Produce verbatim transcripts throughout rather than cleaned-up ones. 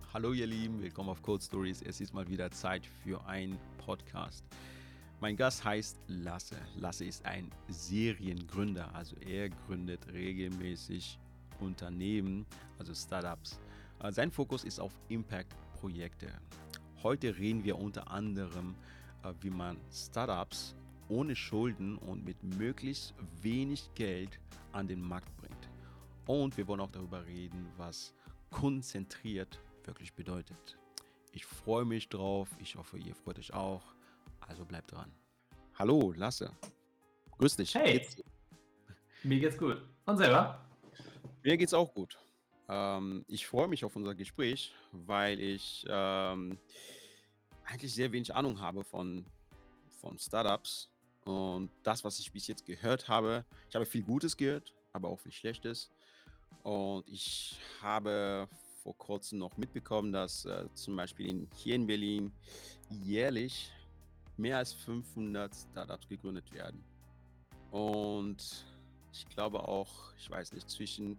Hallo ihr Lieben, willkommen auf Code Stories. Es ist mal wieder Zeit für einen Podcast. Mein Gast heißt Lasse. Lasse ist ein Seriengründer, also er gründet regelmäßig Unternehmen, also Startups. Äh, Sein Fokus ist auf Impact-Projekte. Heute reden wir unter anderem, äh, wie man Startups ohne Schulden und mit möglichst wenig Geld an den Markt bringt. Und wir wollen auch darüber reden, was konzentriert wirklich bedeutet. Ich freue mich drauf. Ich hoffe, ihr freut euch auch. Also bleibt dran. Hallo, Lasse. Grüß dich. Wie Hey, geht's dir? mir geht's gut. Und selber? Mir geht's auch gut. Ähm, ich freue mich auf unser Gespräch, weil ich ähm, eigentlich sehr wenig Ahnung habe von, von Startups. Und das, was ich bis jetzt gehört habe, ich habe viel Gutes gehört, aber auch viel Schlechtes. Und ich habe vor kurzem noch mitbekommen, dass äh, zum Beispiel in, hier in Berlin jährlich mehr als fünfhundert Startups gegründet werden. Und ich glaube auch, ich weiß nicht, zwischen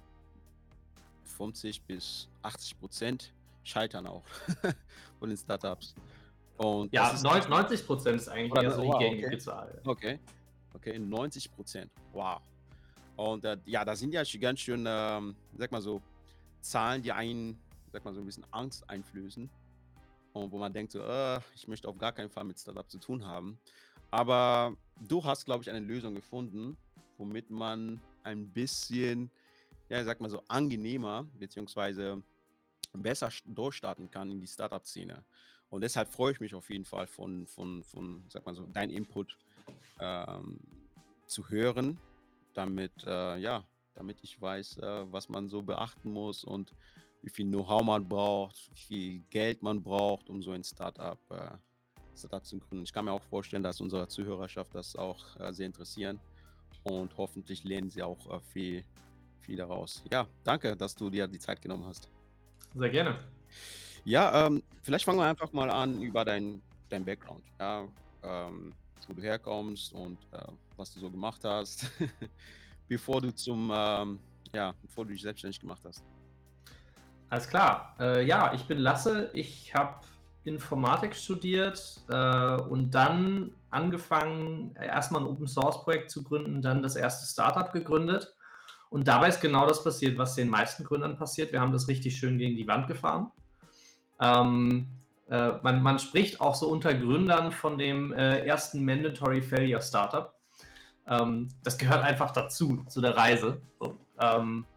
fünfzig bis achtzig Prozent scheitern auch von den Startups. Und das Ja, ist neun- echt, neunzig Prozent ist eigentlich oder, eher so die wow, gängige okay, Zahl. okay, okay, neunzig Prozent, wow. Und äh, ja, da sind ja schon ganz schön, ähm, sag mal so, Zahlen, die einen, sag mal so ein bisschen Angst einflößen und wo man denkt so, äh, ich möchte auf gar keinen Fall mit Startup zu tun haben. Aber du hast, glaube ich, eine Lösung gefunden, womit man ein bisschen, ja, sag mal so, angenehmer beziehungsweise besser st- durchstarten kann in die Startup-Szene. Und deshalb freue ich mich auf jeden Fall von, von, von sag mal so, dein Input ähm, zu hören, damit, äh, ja, damit ich weiß, äh, was man so beachten muss und wie viel Know-how man braucht, wie viel Geld man braucht, um so ein Startup, äh, Startup zu gründen. Ich kann mir auch vorstellen, dass unsere Zuhörerschaft das auch äh, sehr interessieren und hoffentlich lernen sie auch äh, viel, viel daraus. Ja, danke, dass du dir die Zeit genommen hast. Sehr gerne. Ja, ähm, vielleicht fangen wir einfach mal an über dein, dein Background, ja, ähm, wo du herkommst und äh, was du so gemacht hast, bevor du zum, ähm, ja, bevor du dich selbstständig gemacht hast. Alles klar. Äh, ja, ich bin Lasse. Ich habe Informatik studiert äh, und dann angefangen, erstmal ein Open Source Projekt zu gründen, dann das erste Startup gegründet. Und dabei ist genau das passiert, was den meisten Gründern passiert. Wir haben das richtig schön gegen die Wand gefahren. Ähm, äh, man, man spricht auch so unter Gründern von dem äh, ersten Mandatory Failure Startup. Ähm, das gehört einfach dazu, zu der Reise. So. Ähm,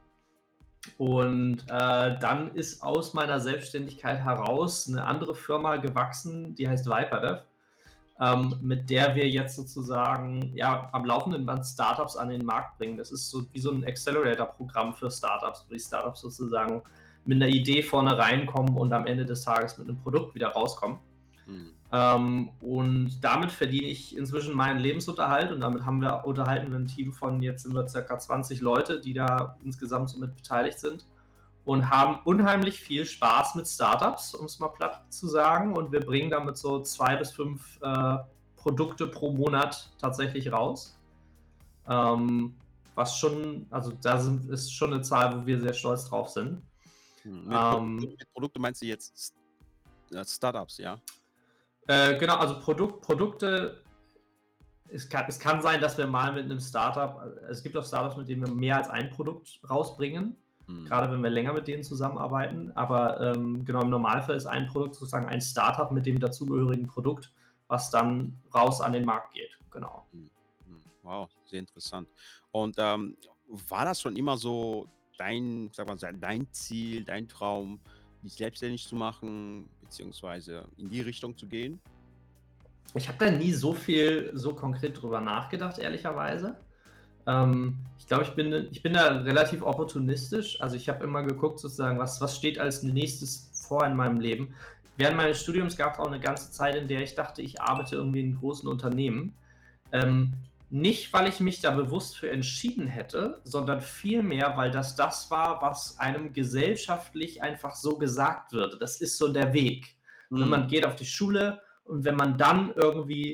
und äh, dann ist aus meiner Selbstständigkeit heraus eine andere Firma gewachsen, die heißt ViperDev, ähm, mit der wir jetzt sozusagen ja, am laufenden Band Startups an den Markt bringen. Das ist so wie so ein Accelerator-Programm für Startups, wo die Startups sozusagen mit einer Idee vorne reinkommen und am Ende des Tages mit einem Produkt wieder rauskommen. Hm. Ähm, und damit verdiene ich inzwischen meinen Lebensunterhalt und damit haben wir unterhalten wir ein Team von, jetzt sind wir circa zwanzig Leute, die da insgesamt somit beteiligt sind und haben unheimlich viel Spaß mit Startups, um es mal platt zu sagen, und wir bringen damit so zwei bis fünf äh, Produkte pro Monat tatsächlich raus. Ähm, was schon, also da sind, ist schon eine Zahl, wo wir sehr stolz drauf sind. Hm. Mit, Pro Ähm, mit Produkte meinst du jetzt äh, Startups, ja? äh, genau, also Produkt, Produkte. Es kann, es kann sein, dass wir mal mit einem Startup, es gibt auch Startups, mit denen wir mehr als ein Produkt rausbringen, Hm. gerade wenn wir länger mit denen zusammenarbeiten. Aber ähm, genau im Normalfall ist ein Produkt sozusagen ein Startup mit dem dazugehörigen Produkt, was dann raus an den Markt geht. Genau. Hm. Hm. Wow, sehr interessant. Und ähm, war das schon immer so dein, sag mal, so dein Ziel, dein Traum, dich selbstständig zu machen, beziehungsweise in die Richtung zu gehen? Ich habe da nie so viel, so konkret drüber nachgedacht, ehrlicherweise. Ähm, ich glaube, ich bin, ich bin da relativ opportunistisch. Also ich habe immer geguckt, sozusagen, was, was steht als nächstes vor in meinem Leben. Während meines Studiums gab es auch eine ganze Zeit, in der ich dachte, ich arbeite irgendwie in großen Unternehmen. Ähm, nicht, weil ich mich da bewusst für entschieden hätte, sondern vielmehr, weil das das war, was einem gesellschaftlich einfach so gesagt wird. Das ist so der Weg. Ne, Hm. man geht auf die Schule und wenn man dann irgendwie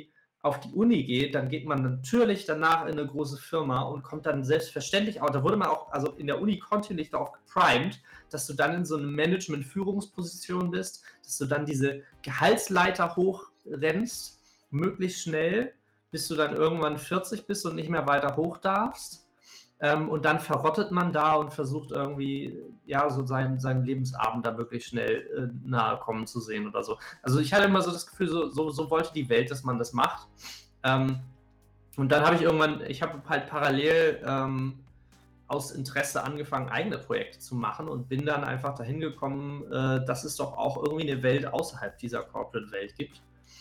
auf die Uni geht, dann geht man natürlich danach in eine große Firma und kommt dann selbstverständlich auch, da wurde man auch, also in der Uni kontinuierlich darauf geprimed, dass du dann in so einer Management-Führungsposition bist, dass du dann diese Gehaltsleiter hochrennst, möglichst schnell, bis du dann irgendwann vierzig bist und nicht mehr weiter hoch darfst. Ähm, und dann verrottet man da und versucht irgendwie, ja, so seinen, seinen Lebensabend da wirklich schnell äh, nahe kommen zu sehen oder so. Also ich hatte immer so das Gefühl, so, so, so wollte die Welt, dass man das macht. Ähm, und dann habe ich irgendwann, ich habe halt parallel ähm, aus Interesse angefangen, eigene Projekte zu machen und bin dann einfach dahin gekommen, äh, dass es doch auch irgendwie eine Welt außerhalb dieser Corporate-Welt gibt.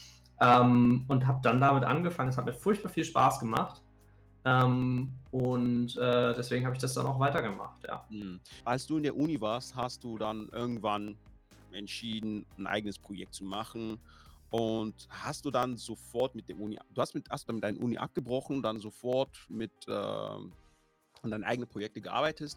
Ähm, und habe dann damit angefangen. Es hat mir furchtbar viel Spaß gemacht. Ähm, und äh, deswegen habe ich das dann auch weitergemacht, ja. Hm. Als du in der Uni warst, hast du dann irgendwann entschieden, ein eigenes Projekt zu machen. Und hast du dann sofort mit der Uni, du hast mit, hast dann mit deiner Uni abgebrochen, dann sofort mit ähm, an deinen eigenen Projekte gearbeitet?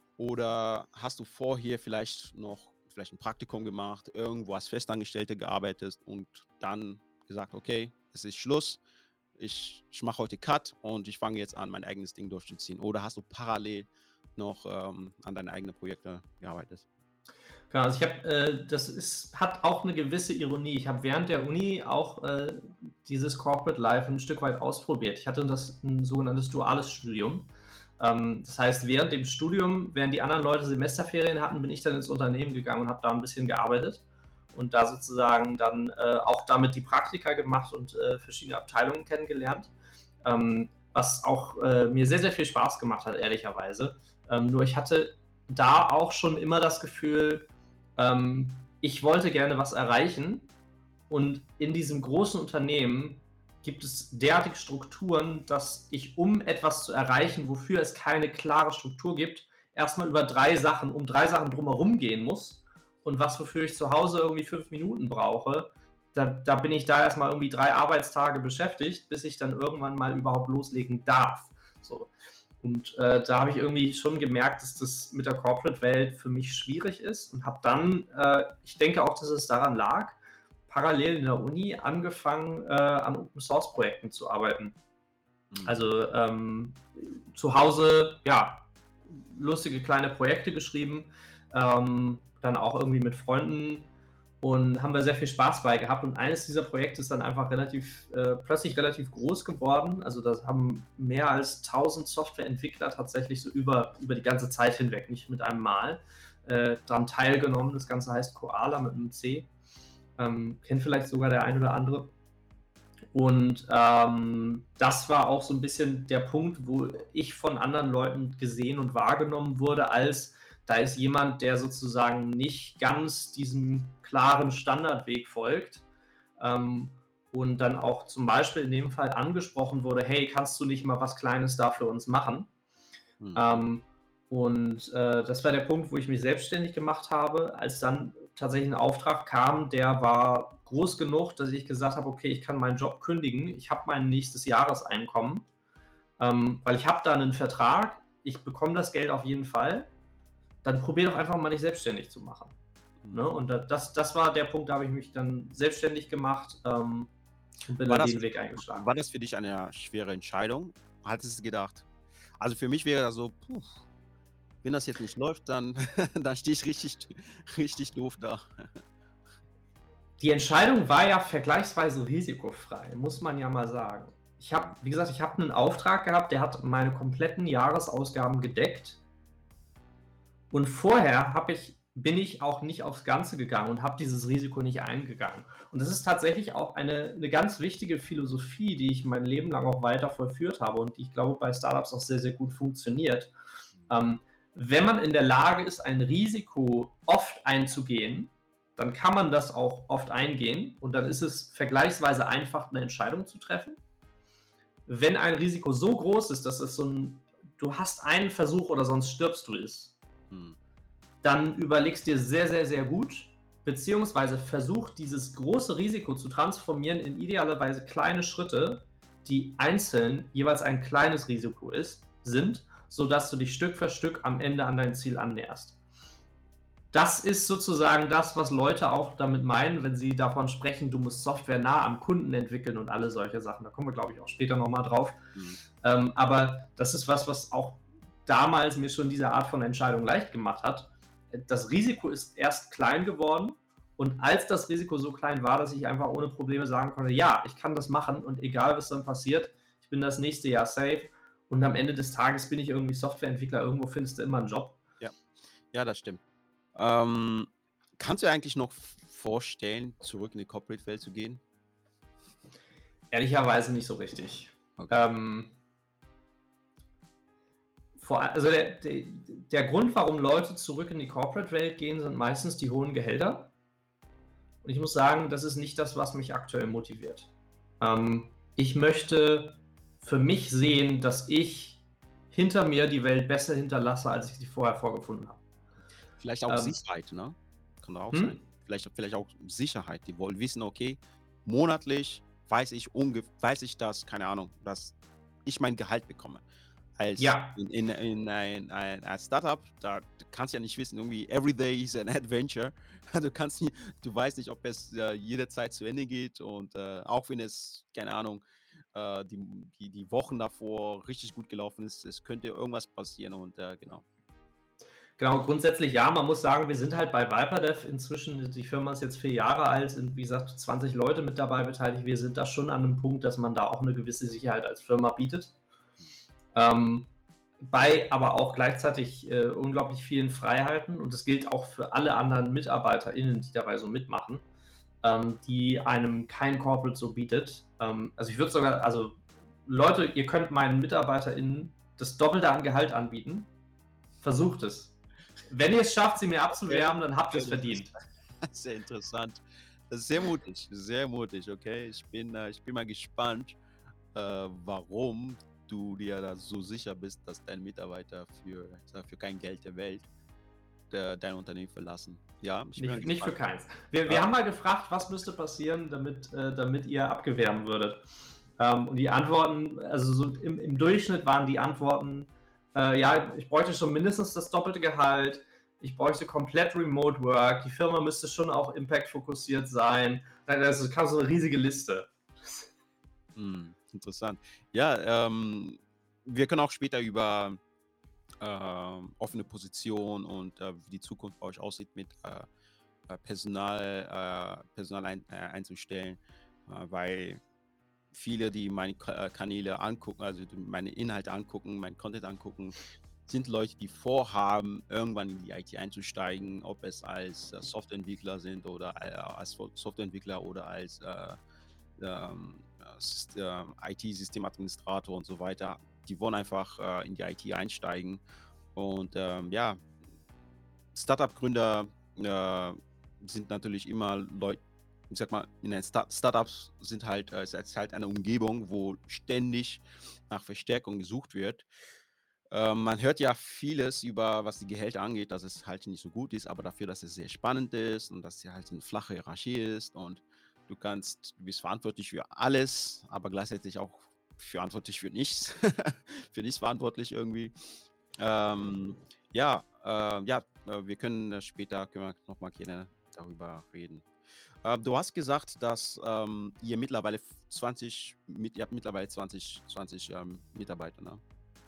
Oder hast du vorher vielleicht noch vielleicht ein Praktikum gemacht, irgendwo als Festangestellte gearbeitet und dann gesagt, okay, es ist Schluss, ich, ich mache heute Cut und ich fange jetzt an, mein eigenes Ding durchzuziehen? Oder hast du parallel noch ähm, an deine eigenen Projekte gearbeitet? Genau, also ich habe, äh, das ist, hat auch eine gewisse Ironie. Ich habe während der Uni auch äh, dieses Corporate Life ein Stück weit ausprobiert. Ich hatte das ein sogenanntes duales Studium. Ähm, das heißt, während dem Studium, während die anderen Leute Semesterferien hatten, bin ich dann ins Unternehmen gegangen und habe da ein bisschen gearbeitet und da sozusagen dann äh, auch damit die Praktika gemacht und äh, verschiedene Abteilungen kennengelernt, ähm, was auch äh, mir sehr, sehr viel Spaß gemacht hat, ehrlicherweise. Ähm, nur ich hatte da auch schon immer das Gefühl, ähm, ich wollte gerne was erreichen und in diesem großen Unternehmen gibt es derartige Strukturen, dass ich, um etwas zu erreichen, wofür es keine klare Struktur gibt, erstmal über drei Sachen, um drei Sachen drumherum gehen muss. Und was, wofür ich zu Hause irgendwie fünf Minuten brauche, da, da bin ich da erstmal irgendwie drei Arbeitstage beschäftigt, bis ich dann irgendwann mal überhaupt loslegen darf. So. Und äh, da habe ich irgendwie schon gemerkt, dass das mit der Corporate-Welt für mich schwierig ist und habe dann, äh, ich denke auch, dass es daran lag, parallel in der Uni angefangen, äh, an Open-Source-Projekten zu arbeiten. Mhm. Also ähm, zu Hause, ja, lustige kleine Projekte geschrieben, ähm, dann auch irgendwie mit Freunden und haben wir sehr viel Spaß bei gehabt. Und eines dieser Projekte ist dann einfach relativ, äh, plötzlich relativ groß geworden. Also da haben mehr als tausend Softwareentwickler tatsächlich so über, über die ganze Zeit hinweg, nicht mit einem Mal, äh, daran teilgenommen. Das Ganze heißt Koala mit einem C. Ähm, kennt vielleicht sogar der ein oder andere. Und ähm, das war auch so ein bisschen der Punkt, wo ich von anderen Leuten gesehen und wahrgenommen wurde, als da ist jemand, der sozusagen nicht ganz diesem klaren Standardweg folgt ähm, und dann auch zum Beispiel in dem Fall angesprochen wurde, hey, kannst du nicht mal was Kleines da für uns machen? Mhm. Ähm, und äh, das war der Punkt, wo ich mich selbstständig gemacht habe, als dann tatsächlich ein Auftrag kam, der war groß genug, dass ich gesagt habe, okay, ich kann meinen Job kündigen, ich habe mein nächstes Jahreseinkommen, ähm, weil ich habe da einen Vertrag, ich bekomme das Geld auf jeden Fall, dann probier doch einfach mal dich selbstständig zu machen. Mhm. Ne? Und das, das war der Punkt, da habe ich mich dann selbstständig gemacht ähm, und bin dann den Weg eingeschlagen. War das für dich eine schwere Entscheidung? Hattest du gedacht? Also für mich wäre das so, puh, wenn das jetzt nicht läuft, dann, dann stehe ich richtig, richtig doof da. Die Entscheidung war ja vergleichsweise risikofrei, muss man ja mal sagen. Ich habe, wie gesagt, ich habe einen Auftrag gehabt, der hat meine kompletten Jahresausgaben gedeckt. Und vorher habe ich, bin ich auch nicht aufs Ganze gegangen und habe dieses Risiko nicht eingegangen. Und das ist tatsächlich auch eine, eine ganz wichtige Philosophie, die ich mein Leben lang auch weiter vollführt habe und die, ich glaube, bei Startups auch sehr, sehr gut funktioniert. Ähm, wenn man in der Lage ist, ein Risiko oft einzugehen, dann kann man das auch oft eingehen und dann ist es vergleichsweise einfach, eine Entscheidung zu treffen. Wenn ein Risiko so groß ist, dass es so ein, du hast einen Versuch oder sonst stirbst du ist, hm. dann überlegst dir sehr, sehr, sehr gut, beziehungsweise versuch dieses große Risiko zu transformieren in idealerweise kleine Schritte, die einzeln jeweils ein kleines Risiko ist, sind, sodass du dich Stück für Stück am Ende an dein Ziel annäherst. das ist sozusagen das, was Leute auch damit meinen, wenn sie davon sprechen, du musst Software nah am Kunden entwickeln und alle solche Sachen. Da kommen wir, glaube ich, auch später nochmal drauf. Mhm. Ähm, aber das ist was, was auch damals mir schon diese Art von Entscheidung leicht gemacht hat. Das Risiko ist erst klein geworden und als das Risiko so klein war, dass ich einfach ohne Probleme sagen konnte, ja, ich kann das machen und egal, was dann passiert, ich bin das nächste Jahr safe und am Ende des Tages bin ich irgendwie Softwareentwickler, irgendwo findest du immer einen Job. Ja, ja, das stimmt. Ähm, kannst du dir eigentlich noch f- vorstellen, zurück in die Corporate-Welt zu gehen? Ehrlicherweise nicht so richtig. Okay. Ähm, vor, also der, der, der Grund, warum Leute zurück in die Corporate-Welt gehen, sind meistens die hohen Gehälter. Und ich muss sagen, das ist nicht das, was mich aktuell motiviert. Ähm, ich möchte für mich sehen, dass ich hinter mir die Welt besser hinterlasse, als ich sie vorher vorgefunden habe. Vielleicht auch Ähm, Sicherheit, ne? Kann doch auch hm? sein. Vielleicht, vielleicht auch Sicherheit. Die wollen wissen, okay, monatlich weiß ich unge weiß ich das, keine Ahnung, dass ich mein Gehalt bekomme. Als Ja, in, in, in ein, ein, ein Startup, da du kannst ja nicht wissen, irgendwie every day is an adventure. Du kannst nie, du weißt nicht, ob es äh, jederzeit zu Ende geht und äh, auch wenn es, keine Ahnung, äh, die, die, die Wochen davor richtig gut gelaufen ist, es könnte irgendwas passieren und äh, genau. genau, grundsätzlich ja. Man muss sagen, wir sind halt bei Viperdev inzwischen, die Firma ist jetzt vier Jahre alt, sind wie gesagt zwanzig Leute mit dabei beteiligt. Wir sind da schon an einem Punkt, dass man da auch eine gewisse Sicherheit als Firma bietet. Ähm, bei aber auch gleichzeitig äh, unglaublich vielen Freiheiten und das gilt auch für alle anderen MitarbeiterInnen, die dabei so mitmachen, ähm, die einem kein Corporate so bietet. Ähm, also ich würde sogar, also Leute, ihr könnt meinen MitarbeiterInnen das Doppelte an Gehalt anbieten. Versucht es. Wenn ihr es schafft, sie mir abzuwerben, dann habt ihr es verdient. Sehr interessant. Das ist sehr mutig, sehr mutig, okay? Ich bin, äh, ich bin mal gespannt, äh, warum du dir da so sicher bist, dass dein Mitarbeiter für, ich sag, für kein Geld der Welt der, dein Unternehmen verlassen. Ja, ich bin mal Nicht, nicht für gespannt. keins. Wir, wir Ja, haben mal gefragt, was müsste passieren, damit, äh, damit ihr abgewerben würdet. Ähm, und die Antworten, also so im, im Durchschnitt waren die Antworten, äh, ja, ich bräuchte schon mindestens das doppelte Gehalt, ich bräuchte komplett Remote Work, die Firma müsste schon auch Impact-fokussiert sein. Das ist so eine riesige Liste. hm, interessant. Ja, ähm, wir können auch später über ähm, offene Position und äh, wie die Zukunft bei euch aussieht mit äh, äh, Personal, äh, Personal ein, äh, einzustellen, äh, weil viele, die meine Ka- äh, Kanäle angucken, also die meine Inhalte angucken, meinen Content angucken, sind Leute, die vorhaben, irgendwann in die I T einzusteigen, ob es als äh, Softwareentwickler sind oder äh, als Fo- Softwareentwickler oder als äh, ähm, äh, Syst- äh, I T-Systemadministrator und so weiter. Die wollen einfach äh, in die I T einsteigen. Und ähm, ja, Startup-Gründer äh, sind natürlich immer Leute, ich sag mal, in den Start Startups sind halt, äh, es ist halt eine Umgebung, wo ständig nach Verstärkung gesucht wird. Ähm, man hört ja vieles über, was die Gehälter angeht, dass es halt nicht so gut ist, aber dafür, dass es sehr spannend ist und dass es halt eine flache Hierarchie ist und du kannst, du bist verantwortlich für alles, aber gleichzeitig auch verantwortlich für nichts, für nichts verantwortlich irgendwie. Ähm, ja, äh, ja, äh, wir können äh, später können wir noch mal gerne darüber reden. Äh, du hast gesagt, dass ähm, ihr mittlerweile zwanzig, mit, ihr habt mittlerweile zwanzig, zwanzig ähm, Mitarbeiter, ne?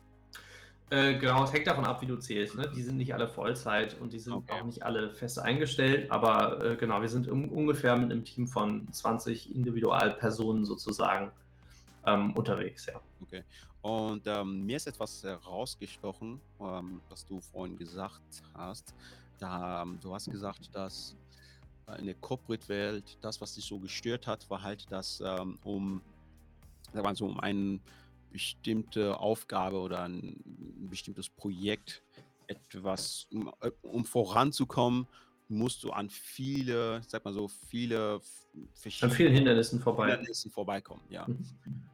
Äh, genau, es hängt davon ab, wie du zählst. Ne? Die sind nicht alle Vollzeit und die sind Okay, auch nicht alle fest eingestellt, aber äh, genau, wir sind um, ungefähr mit einem Team von zwanzig Individualpersonen sozusagen ähm, unterwegs, ja. okay. Und ähm, mir ist etwas herausgestochen, ähm, was du vorhin gesagt hast. Da, ähm, du hast gesagt, dass äh, in der Corporate-Welt das, was dich so gestört hat, war halt, dass ähm, um sag mal so, um eine bestimmte Aufgabe oder ein, ein bestimmtes Projekt etwas, um, äh, um voranzukommen, musst du an viele, sag mal so, viele f- An verschiedene vielen Hindernissen vorbei. Hindernissen vorbeikommen. Ja, Mhm.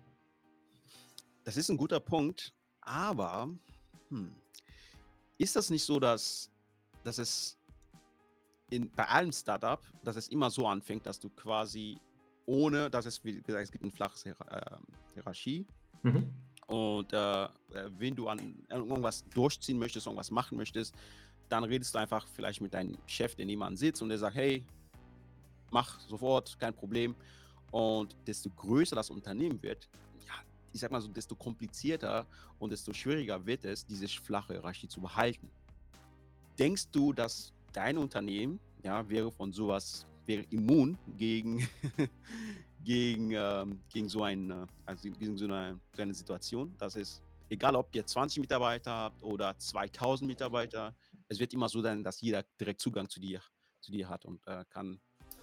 das ist ein guter Punkt, aber hm, ist das nicht so, dass, dass es in, bei einem Startup, dass es immer so anfängt, dass du quasi ohne, dass es, wie gesagt, es gibt eine flache Hier- ähm, Hierarchie. Mhm. Und äh, äh, wenn du an irgendwas durchziehen möchtest, irgendwas machen möchtest, dann redest du einfach vielleicht mit deinem Chef, der nebenan sitzt und der sagt, hey, mach sofort, kein Problem. Und desto größer das Unternehmen wird, ja, ich sag mal so, desto komplizierter und desto schwieriger wird es, diese flache Hierarchie zu behalten. Denkst du, dass dein Unternehmen, ja, wäre von sowas, wäre immun gegen, gegen, ähm, gegen so eine, also gegen so eine, so eine Situation? Das ist, egal ob ihr zwanzig Mitarbeiter habt oder zweitausend Mitarbeiter, es wird immer so sein, dass jeder direkt Zugang zu dir, zu dir hat und äh, kann.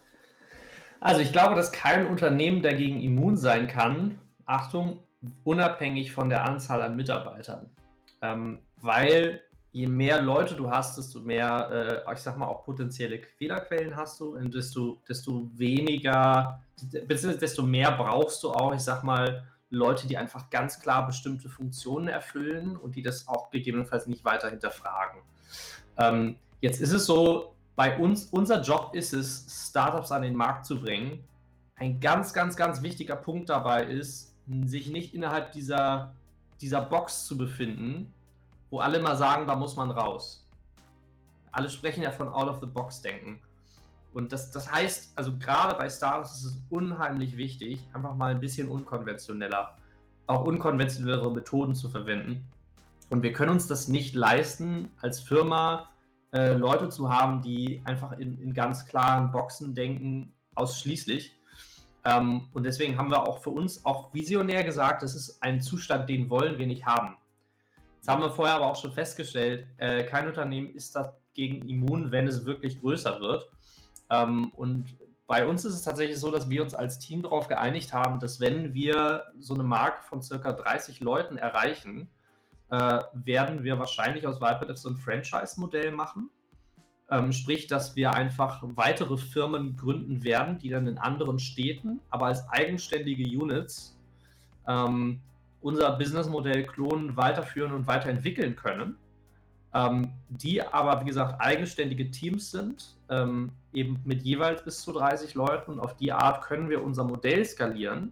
Also ich glaube, dass kein Unternehmen dagegen immun sein kann, Achtung, unabhängig von der Anzahl an Mitarbeitern. Ähm, weil je mehr Leute du hast, desto mehr, äh, ich sag mal, auch potenzielle Fehlerquellen hast du und desto, desto weniger, beziehungsweise desto mehr brauchst du auch, ich sag mal, Leute, die einfach ganz klar bestimmte Funktionen erfüllen und die das auch gegebenenfalls nicht weiter hinterfragen. Ähm, jetzt ist es so, bei uns, unser Job ist es, Startups an den Markt zu bringen. Ein ganz, ganz, ganz wichtiger Punkt dabei ist, sich nicht innerhalb dieser, dieser Box zu befinden, wo alle mal sagen, da muss man raus. Alle sprechen ja von Out-of-the-Box-Denken. Und das, das heißt, also gerade bei Startups ist es unheimlich wichtig, einfach mal ein bisschen unkonventioneller, auch unkonventionellere Methoden zu verwenden. Und wir können uns das nicht leisten, als Firma äh, Leute zu haben, die einfach in, in ganz klaren Boxen denken, ausschließlich. Ähm, und deswegen haben wir auch für uns auch visionär gesagt, das ist ein Zustand, den wollen wir nicht haben. Das haben wir vorher aber auch schon festgestellt, äh, kein Unternehmen ist dagegen immun, wenn es wirklich größer wird. Ähm, und bei uns ist es tatsächlich so, dass wir uns als Team darauf geeinigt haben, dass wenn wir so eine Marke von circa dreißig Leuten erreichen, äh, werden wir wahrscheinlich aus Vipedev so ein Franchise-Modell machen. Ähm, sprich, dass wir einfach weitere Firmen gründen werden, die dann in anderen Städten, aber als eigenständige Units ähm, unser Businessmodell klonen, weiterführen und weiterentwickeln können, ähm, die aber, wie gesagt, eigenständige Teams sind, ähm, eben mit jeweils bis zu dreißig Leuten. Und auf die Art können wir unser Modell skalieren,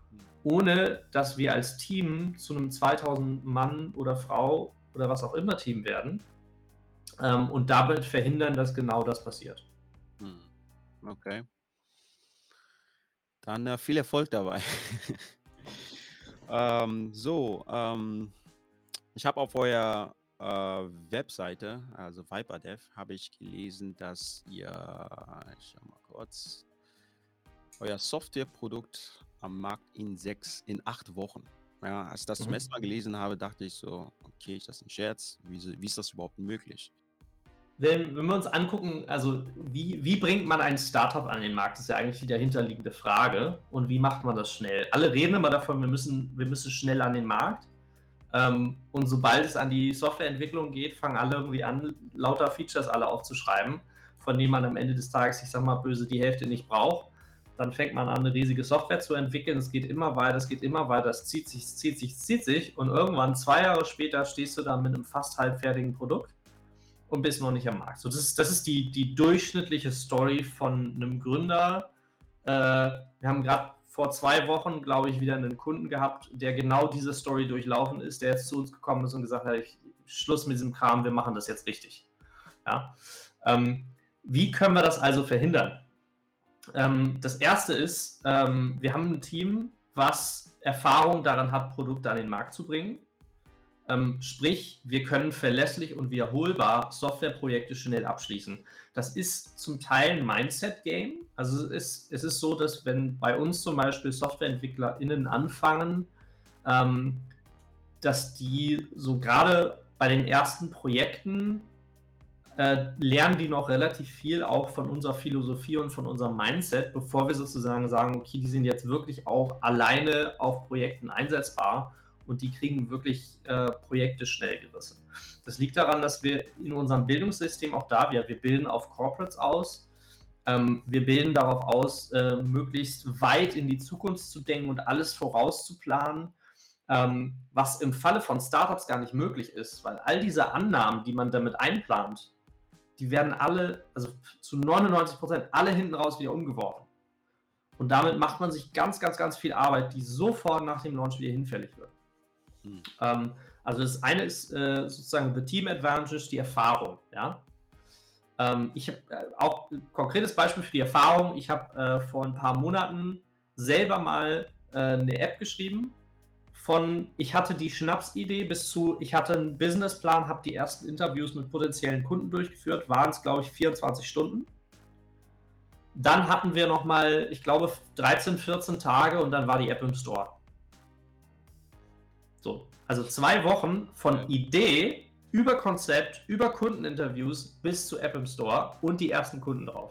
ohne dass wir als Team zu einem zweitausend Mann oder Frau oder was auch immer Team werden ähm, und damit verhindern, dass genau das passiert. Hm. Okay. Dann äh, viel Erfolg dabei. ähm, so, ähm, ich habe auf eurer äh, Webseite, also Vipedev, habe ich gelesen, dass ihr, ich schau mal kurz, euer Softwareprodukt am Markt in sechs, in acht Wochen. Ja, als ich das zum Mhm. ersten Mal gelesen habe, dachte ich so, okay, ist das ein Scherz? Wie, wie ist das überhaupt möglich? Wenn, wenn wir uns angucken, also wie, wie bringt man ein Startup an den Markt, das ist ja eigentlich die dahinterliegende Frage. Und wie macht man das schnell? Alle reden immer davon, wir müssen, wir müssen schnell an den Markt. Ähm, und sobald es an die Softwareentwicklung geht, fangen alle irgendwie an, lauter Features alle aufzuschreiben, von denen man am Ende des Tages, ich sag mal böse, die Hälfte nicht braucht. Dann fängt man an, eine riesige Software zu entwickeln. Es geht immer weiter, es geht immer weiter, es zieht sich, es zieht sich, es zieht sich. Und irgendwann, zwei Jahre später, stehst du da mit einem fast halbfertigen Produkt und bist noch nicht am Markt. So, das ist, das ist die, die durchschnittliche Story von einem Gründer. Äh, wir haben gerade vor zwei Wochen, glaube ich, wieder einen Kunden gehabt, der genau diese Story durchlaufen ist, der jetzt zu uns gekommen ist und gesagt hat, ich, Schluss mit diesem Kram, wir machen das jetzt richtig. Ja? Ähm, wie können wir das also verhindern? Ähm, das erste ist, ähm, wir haben ein Team, was Erfahrung daran hat, Produkte an den Markt zu bringen. Ähm, sprich, wir können verlässlich und wiederholbar Softwareprojekte schnell abschließen. Das ist zum Teil ein Mindset-Game. Also es ist, es ist so, dass wenn bei uns zum Beispiel SoftwareentwicklerInnen anfangen, ähm, dass die so gerade bei den ersten Projekten äh, lernen die noch relativ viel auch von unserer Philosophie und von unserem Mindset, bevor wir sozusagen sagen, okay, die sind jetzt wirklich auch alleine auf Projekten einsetzbar und die kriegen wirklich äh, Projekte schnell gerissen. Das liegt daran, dass wir in unserem Bildungssystem auch da, wir, wir bilden auf Corporates aus, ähm, wir bilden darauf aus, äh, möglichst weit in die Zukunft zu denken und alles vorauszuplanen, ähm, was im Falle von Startups gar nicht möglich ist, weil all diese Annahmen, die man damit einplant, die werden alle, also zu neunundneunzig Prozent alle hinten raus wieder umgeworfen. Und damit macht man sich ganz, ganz, ganz viel Arbeit, die sofort nach dem Launch wieder hinfällig wird. Hm. Ähm, Also das eine ist äh, sozusagen the Team Advantage, die Erfahrung. Ja? Ähm, ich habe äh, auch ein konkretes Beispiel für die Erfahrung. Ich habe äh, vor ein paar Monaten selber mal äh, eine App geschrieben. Von ich hatte die Schnapsidee bis zu ich hatte einen Businessplan, habe die ersten Interviews mit potenziellen Kunden durchgeführt, waren es, glaube ich, vierundzwanzig Stunden. Dann hatten wir nochmal, ich glaube, dreizehn, vierzehn Tage und dann war die App im Store. So, also zwei Wochen von Ja. Idee über Konzept, über Kundeninterviews bis zu App im Store und die ersten Kunden drauf.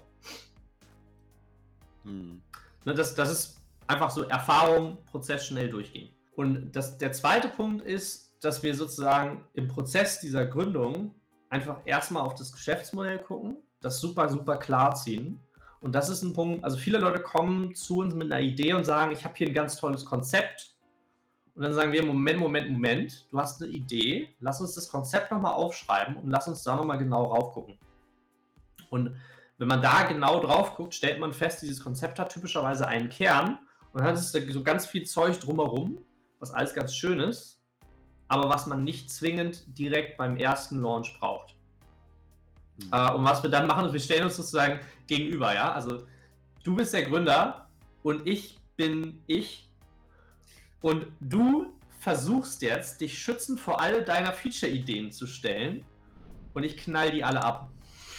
Hm. Ne, das, das ist einfach so Erfahrung, Prozess schnell durchgehen. Und das, der zweite Punkt ist, dass wir sozusagen im Prozess dieser Gründung einfach erstmal auf das Geschäftsmodell gucken, das super, super klar ziehen. Und das ist ein Punkt, also viele Leute kommen zu uns mit einer Idee und sagen, ich habe hier ein ganz tolles Konzept. Und dann sagen wir, Moment, Moment, Moment, du hast eine Idee, lass uns das Konzept nochmal aufschreiben und lass uns da nochmal genau rauf gucken. Und wenn man da genau drauf guckt, stellt man fest, dieses Konzept hat typischerweise einen Kern und dann ist da so ganz viel Zeug drumherum, was alles ganz schön ist, aber was man nicht zwingend direkt beim ersten Launch braucht. Mhm. Äh, und was wir dann machen, ist, wir stellen uns sozusagen gegenüber, ja, also du bist der Gründer und ich bin ich und du versuchst jetzt, dich schützend vor all deiner Feature-Ideen zu stellen und ich knall die alle ab.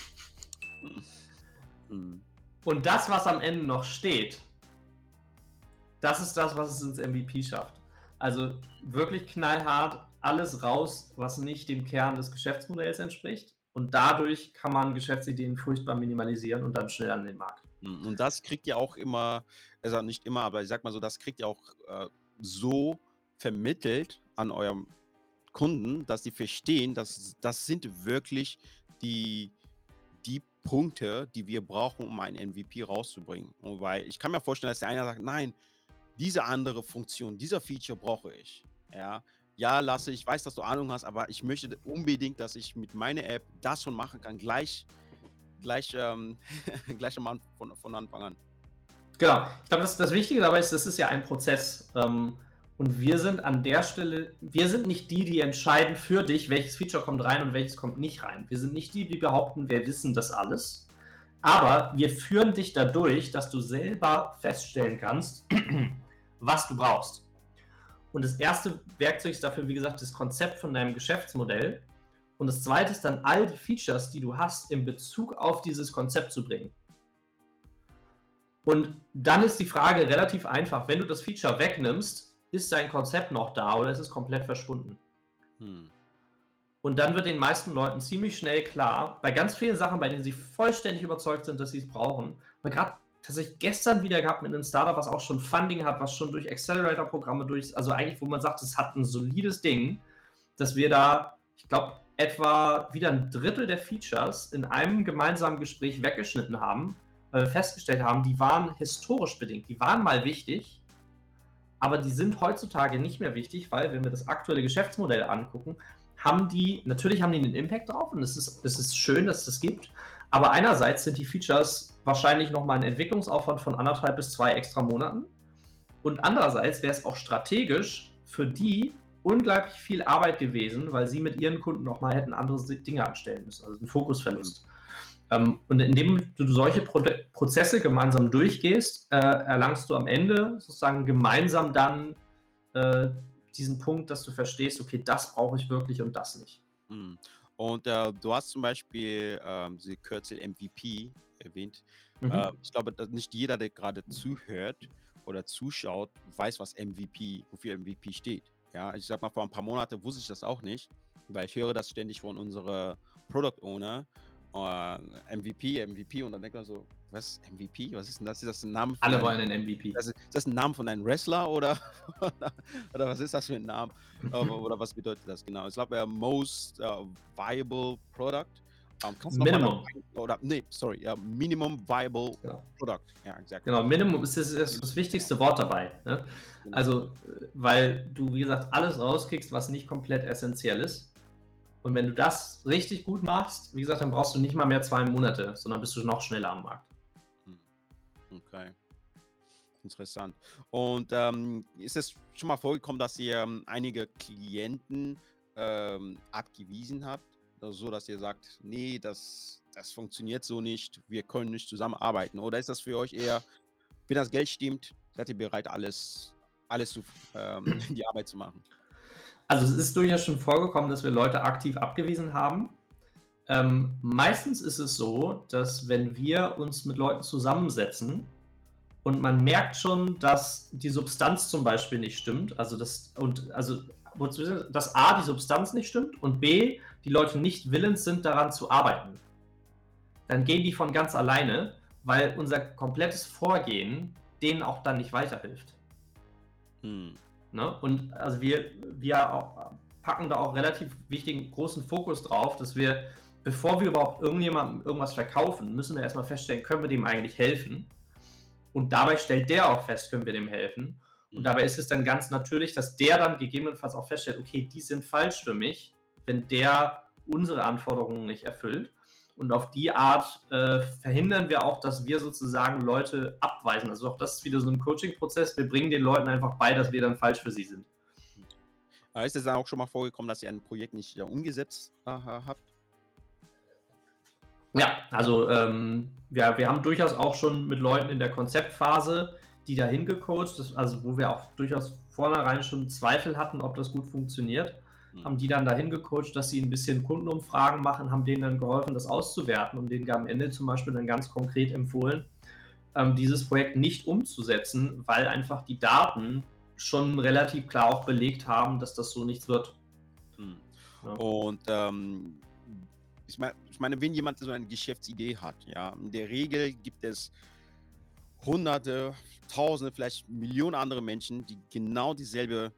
Mhm. Und das, was am Ende noch steht, das ist das, was es ins M V P schafft. Also wirklich knallhart alles raus, was nicht dem Kern des Geschäftsmodells entspricht. Und dadurch kann man Geschäftsideen furchtbar minimalisieren und dann schnell an den Markt. Und das kriegt ihr auch immer, also nicht immer, aber ich sag mal so, das kriegt ihr auch äh, so vermittelt an eurem Kunden, dass die verstehen, dass das sind wirklich die, die Punkte, die wir brauchen, um einen M V P rauszubringen. Und weil ich kann mir vorstellen, dass der eine sagt, nein, diese andere Funktion, dieser Feature brauche ich. Ja, ja, Lasse, ich weiß, dass du Ahnung hast, aber ich möchte unbedingt, dass ich mit meiner App das schon machen kann, gleich, gleich, ähm, gleich am Anfang, von, von Anfang an. Genau. Ich glaube, das, das Wichtige dabei ist, das ist ja ein Prozess. Ähm, und wir sind an der Stelle, wir sind nicht die, die entscheiden für dich, welches Feature kommt rein und welches kommt nicht rein. Wir sind nicht die, die behaupten, wir wissen das alles. Aber wir führen dich dadurch, dass du selber feststellen kannst, was du brauchst. Und das erste Werkzeug ist dafür, wie gesagt, das Konzept von deinem Geschäftsmodell. Und das zweite ist dann, all die Features, die du hast, in Bezug auf dieses Konzept zu bringen. Und dann ist die Frage relativ einfach. Wenn du das Feature wegnimmst, ist dein Konzept noch da oder ist es komplett verschwunden? Hm. Und dann wird den meisten Leuten ziemlich schnell klar, bei ganz vielen Sachen, bei denen sie vollständig überzeugt sind, dass sie es brauchen, weil gerade tatsächlich gestern wieder gehabt mit einem Startup, was auch schon Funding hat, was schon durch Accelerator-Programme durch, also eigentlich, wo man sagt, es hat ein solides Ding, dass wir da, ich glaube, etwa wieder ein Drittel der Features in einem gemeinsamen Gespräch weggeschnitten haben, weil wir festgestellt haben, die waren historisch bedingt, die waren mal wichtig, aber die sind heutzutage nicht mehr wichtig, weil, wenn wir das aktuelle Geschäftsmodell angucken, haben die, natürlich haben die einen Impact drauf und es ist, es ist schön, dass es das gibt, aber einerseits sind die Features wahrscheinlich nochmal ein Entwicklungsaufwand von anderthalb bis zwei extra Monaten und andererseits wäre es auch strategisch für die unglaublich viel Arbeit gewesen, weil sie mit ihren Kunden nochmal hätten andere Dinge anstellen müssen, also ein Fokusverlust. Ähm, und indem du solche Pro- Prozesse gemeinsam durchgehst, äh, erlangst du am Ende sozusagen gemeinsam dann äh, diesen Punkt, dass du verstehst, okay, das brauche ich wirklich und das nicht. Und äh, du hast zum Beispiel ähm, die Kürzel M V P erwähnt. Mhm. Äh, ich glaube, dass nicht jeder, der gerade zuhört oder zuschaut, weiß, was M V P, wofür M V P steht. Ja, ich sag mal, vor ein paar Monaten wusste ich das auch nicht, weil ich höre das ständig von unserer Product Owner. Uh, M V P, M V P und dann denkt man so, was, M V P? Was ist denn das? Ist das ein Name von Alle einem, wollen einen M V P. Das ist, ist das ein Name von einem Wrestler oder, oder was ist das für ein Name? oder, oder was bedeutet das genau? Ich glaube, uh, Most uh, Viable Product. Um, Minimum. Mal, oder, nee, sorry, uh, Minimum Viable genau. Product. Ja, exakt. Genau, Minimum ist das, ist das wichtigste Wort dabei. Ne? Genau. Also, weil du, wie gesagt, alles rauskriegst, was nicht komplett essentiell ist. Und wenn du das richtig gut machst, wie gesagt, dann brauchst du nicht mal mehr zwei Monate, sondern bist du noch schneller am Markt. Okay. Interessant. Und ähm, ist es schon mal vorgekommen, dass ihr ähm, einige Klienten ähm, abgewiesen habt, so dass ihr sagt, nee, das, das funktioniert so nicht, wir können nicht zusammenarbeiten? Oder ist das für euch eher, wenn das Geld stimmt, seid ihr bereit, alles, alles zu, ähm, die Arbeit zu machen? Also es ist durchaus schon vorgekommen, dass wir Leute aktiv abgewiesen haben. Ähm, meistens ist es so, dass wenn wir uns mit Leuten zusammensetzen und man merkt schon, dass die Substanz zum Beispiel nicht stimmt, also das, und, also, dass A, die Substanz nicht stimmt und B, die Leute nicht willens sind, daran zu arbeiten, dann gehen die von ganz alleine, weil unser komplettes Vorgehen denen auch dann nicht weiterhilft. Hm. Ne? Und also wir, wir auch, packen da auch relativ wichtigen großen Fokus drauf, dass wir, bevor wir überhaupt irgendjemandem irgendwas verkaufen, müssen wir erstmal feststellen, können wir dem eigentlich helfen? Und dabei stellt der auch fest, können wir dem helfen? Und dabei ist es dann ganz natürlich, dass der dann gegebenenfalls auch feststellt, okay, die sind falsch für mich, wenn der unsere Anforderungen nicht erfüllt. Und auf die Art äh, verhindern wir auch, dass wir sozusagen Leute abweisen. Also auch das ist wieder so ein Coaching-Prozess. Wir bringen den Leuten einfach bei, dass wir dann falsch für sie sind. Äh, Ist es dann auch schon mal vorgekommen, dass ihr ein Projekt nicht äh, umgesetzt äh, habt? Ja, also ähm, wir, wir haben durchaus auch schon mit Leuten in der Konzeptphase, die dahin gecoacht, das, also wo wir auch durchaus vornherein schon Zweifel hatten, ob das gut funktioniert, Hm. haben die dann dahin gecoacht, dass sie ein bisschen Kundenumfragen machen, haben denen dann geholfen, das auszuwerten und denen am Ende zum Beispiel dann ganz konkret empfohlen, ähm, dieses Projekt nicht umzusetzen, weil einfach die Daten schon relativ klar auch belegt haben, dass das so nichts wird. Hm. Ja. Und ähm, ich meine, ich meine, wenn jemand so eine Geschäftsidee hat, ja, in der Regel gibt es Hunderte, Tausende, vielleicht Millionen andere Menschen, die genau dieselbe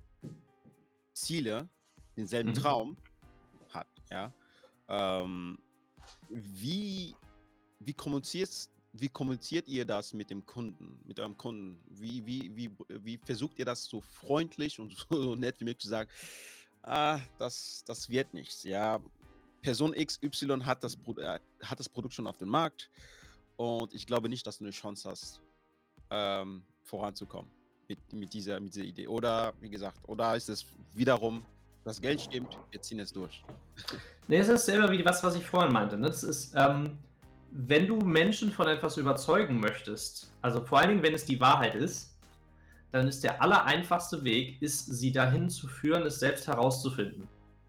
Ziele, denselben Mhm. Traum hat, ja. Ähm, wie, wie kommuniziert, wie kommuniziert ihr das mit dem Kunden, mit eurem Kunden? Wie, wie, wie, wie versucht ihr das so freundlich und so nett wie möglich zu sagen, ah, das, das wird nichts, ja. Person X Y hat das, Pro- äh, hat das Produkt schon auf dem Markt und ich glaube nicht, dass du eine Chance hast, ähm, voranzukommen mit, mit, dieser, mit dieser Idee. Oder wie gesagt, oder ist es wiederum, das Geld stimmt, wir ziehen es durch. Nee, es ist selber wie was, was ich vorhin meinte. Ne? Das ist, ähm, wenn du Menschen von etwas überzeugen möchtest, also vor allen Dingen, wenn es die Wahrheit ist, dann ist der allereinfachste Weg, ist, sie dahin zu führen, es selbst herauszufinden.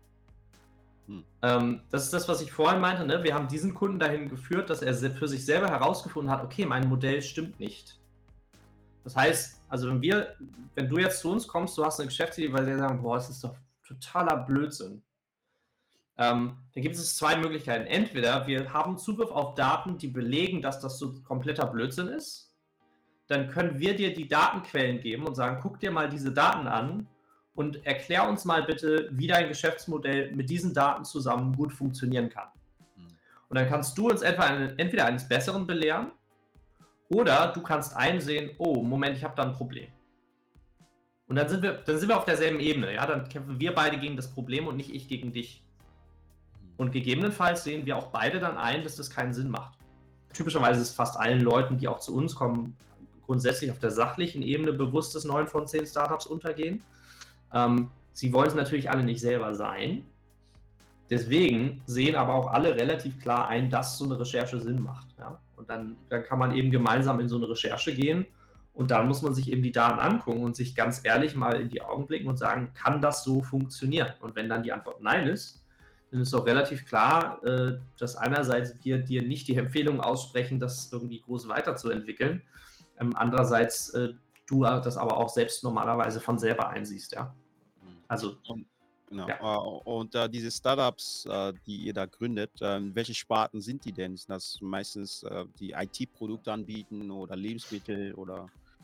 Hm. Ähm, das ist das, was ich vorhin meinte. Ne? Wir haben diesen Kunden dahin geführt, dass er se- für sich selber herausgefunden hat, okay, mein Modell stimmt nicht. Das heißt, also wenn wir, wenn du jetzt zu uns kommst, du hast eine Geschäftsidee, weil wir sagen, boah, das ist doch totaler Blödsinn. Ähm, dann gibt es zwei Möglichkeiten. Entweder wir haben Zugriff auf Daten, die belegen, dass das so kompletter Blödsinn ist. Dann können wir dir die Datenquellen geben und sagen, guck dir mal diese Daten an und erklär uns mal bitte, wie dein Geschäftsmodell mit diesen Daten zusammen gut funktionieren kann. Hm. Und dann kannst du uns etwa eine, entweder eines Besseren belehren oder du kannst einsehen, oh, Moment, ich habe da ein Problem. Und dann sind wir, dann sind wir auf derselben Ebene. Ja? Dann kämpfen wir beide gegen das Problem und nicht ich gegen dich. Und gegebenenfalls sehen wir auch beide dann ein, dass das keinen Sinn macht. Typischerweise ist fast allen Leuten, die auch zu uns kommen, grundsätzlich auf der sachlichen Ebene bewusst, dass neun von zehn Startups untergehen. Ähm, sie wollen es natürlich alle nicht selber sein. Deswegen sehen aber auch alle relativ klar ein, dass so eine Recherche Sinn macht. Ja? Und dann, dann kann man eben gemeinsam in so eine Recherche gehen und dann muss man sich eben die Daten angucken und sich ganz ehrlich mal in die Augen blicken und sagen, kann das so funktionieren? Und wenn dann die Antwort nein ist, dann ist auch relativ klar, äh, dass einerseits wir dir nicht die Empfehlung aussprechen, das irgendwie groß weiterzuentwickeln, ähm, andererseits äh, du das aber auch selbst normalerweise von selber einsiehst, ja. Also, Und, genau. ja. Äh, und äh, diese Startups, äh, die ihr da gründet, äh, welche Sparten sind die denn? Sind das meistens äh, die I T-Produkte anbieten oder Lebensmittel oder?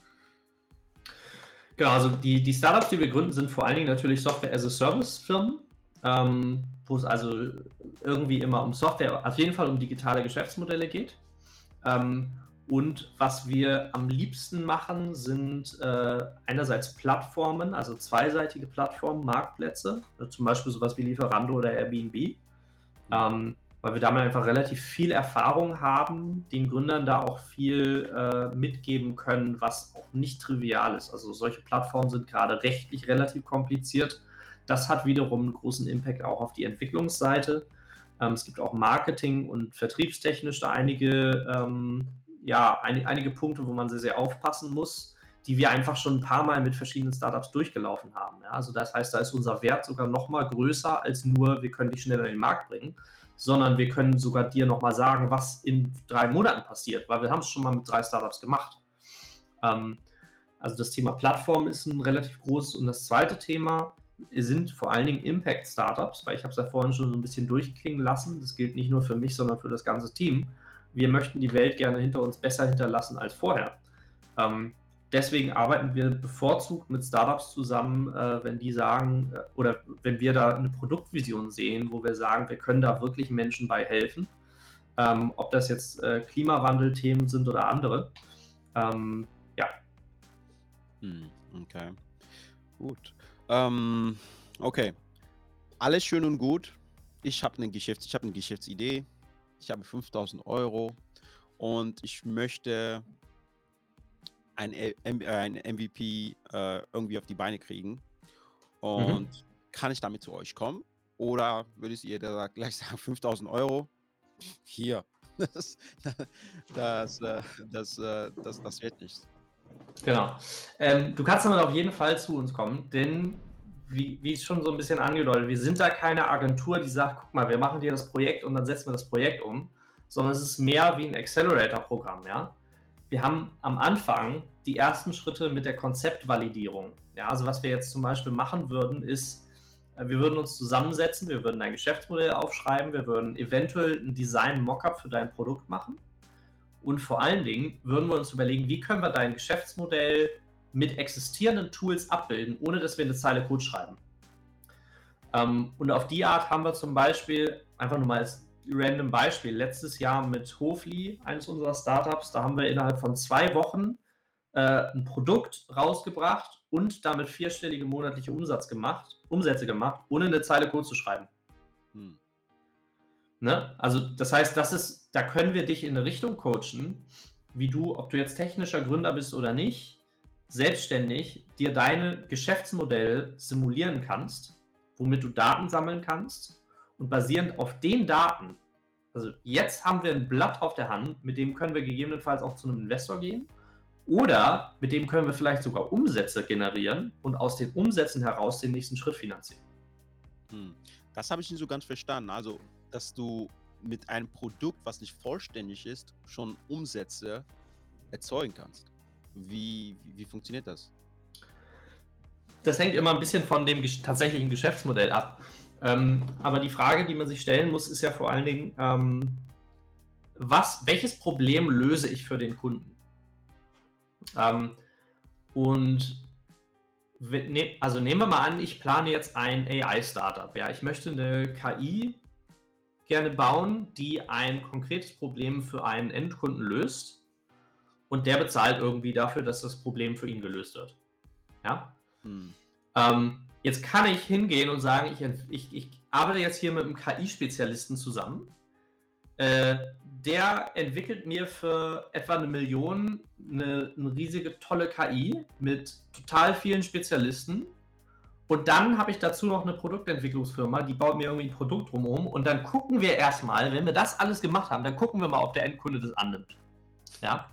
Genau, also die, die Startups, die wir gründen, sind vor allen Dingen natürlich Software-as-a-Service-Firmen, ähm, wo es also irgendwie immer um Software, auf jeden Fall um digitale Geschäftsmodelle geht. Ähm, und was wir am liebsten machen, sind äh, einerseits Plattformen, also zweiseitige Plattformen, Marktplätze, also zum Beispiel sowas wie Lieferando oder Airbnb, ähm, weil wir damit einfach relativ viel Erfahrung haben, den Gründern da auch viel äh, mitgeben können, was auch nicht trivial ist. Also solche Plattformen sind gerade rechtlich relativ kompliziert. Das hat wiederum einen großen Impact auch auf die Entwicklungsseite. Ähm, es gibt auch Marketing- und vertriebstechnisch da einige, ähm, ja, ein, einige Punkte, wo man sehr, sehr aufpassen muss, die wir einfach schon ein paar Mal mit verschiedenen Startups durchgelaufen haben. Ja? Also das heißt, da ist unser Wert sogar noch mal größer als nur, wir können dich schneller in den Markt bringen, sondern wir können sogar dir noch mal sagen, was in drei Monaten passiert, weil wir haben es schon mal mit drei Startups gemacht. Ähm, also das Thema Plattform ist ein relativ großes. Und das zweite Thema sind vor allen Dingen Impact-Startups, weil ich habe es ja vorhin schon so ein bisschen durchklingen lassen. Das gilt nicht nur für mich, sondern für das ganze Team. Wir möchten die Welt gerne hinter uns besser hinterlassen als vorher. Ähm, deswegen arbeiten wir bevorzugt mit Startups zusammen, äh, wenn die sagen, äh, oder wenn wir da eine Produktvision sehen, wo wir sagen, wir können da wirklich Menschen bei helfen. Ähm, ob das jetzt äh, Klimawandelthemen sind oder andere. Ähm, ja. Hm, okay, gut. Ähm, okay, alles schön und gut. Ich habe eine Geschäfts-, ich habe eine Geschäftsidee. Ich habe fünftausend Euro und ich möchte ein, äh, ein M V P äh, irgendwie auf die Beine kriegen. Und Mhm. kann ich damit zu euch kommen? Oder würdet ihr da gleich sagen, fünftausend Euro? Hier. Das, das, äh, das, äh, das, das wird nichts. Genau. Ähm, du kannst damit auf jeden Fall zu uns kommen, denn wie, wie schon so ein bisschen angedeutet, wir sind da keine Agentur, die sagt, guck mal, wir machen dir das Projekt und dann setzen wir das Projekt um, sondern es ist mehr wie ein Accelerator-Programm, ja. Wir haben am Anfang die ersten Schritte mit der Konzeptvalidierung. Ja, also was wir jetzt zum Beispiel machen würden, ist, wir würden uns zusammensetzen, wir würden ein Geschäftsmodell aufschreiben, wir würden eventuell ein Design-Mockup für dein Produkt machen. Und vor allen Dingen würden wir uns überlegen, wie können wir dein Geschäftsmodell mit existierenden Tools abbilden, ohne dass wir eine Zeile Code schreiben. Ähm, und auf die Art haben wir zum Beispiel, einfach nur mal als random Beispiel, letztes Jahr mit Hofli, eines unserer Startups, da haben wir innerhalb von zwei Wochen äh, ein Produkt rausgebracht und damit vierstellige monatliche Umsatz gemacht, Umsätze gemacht, ohne eine Zeile Code zu schreiben. Hm. Ne? Also das heißt, das ist, da können wir dich in eine Richtung coachen, wie du, ob du jetzt technischer Gründer bist oder nicht, selbstständig dir deine Geschäftsmodelle simulieren kannst, womit du Daten sammeln kannst und basierend auf den Daten, also jetzt haben wir ein Blatt auf der Hand, mit dem können wir gegebenenfalls auch zu einem Investor gehen oder mit dem können wir vielleicht sogar Umsätze generieren und aus den Umsätzen heraus den nächsten Schritt finanzieren. Hm. Das habe ich nicht so ganz verstanden. Also, dass du mit einem Produkt, was nicht vollständig ist, schon Umsätze erzeugen kannst. Wie, wie, wie funktioniert das? Das hängt immer ein bisschen von dem gesch- tatsächlichen Geschäftsmodell ab. Ähm, aber die Frage, die man sich stellen muss, ist ja vor allen Dingen, ähm, was, welches Problem löse ich für den Kunden? Ähm, und we- ne, also nehmen wir mal an, ich plane jetzt ein A I-Startup. Ja, ich möchte eine K I gerne bauen, die ein konkretes Problem für einen Endkunden löst und der bezahlt irgendwie dafür, dass das Problem für ihn gelöst wird. Ja? Hm. Ähm, jetzt kann ich hingehen und sagen, ich, ich, ich arbeite jetzt hier mit einem K I-Spezialisten zusammen. Äh, der entwickelt mir für etwa eine Million eine, eine riesige, tolle K I mit total vielen Spezialisten. Und dann habe ich dazu noch eine Produktentwicklungsfirma, die baut mir irgendwie ein Produkt drumherum. Und dann gucken wir erstmal, wenn wir das alles gemacht haben, dann gucken wir mal, ob der Endkunde das annimmt. Ja.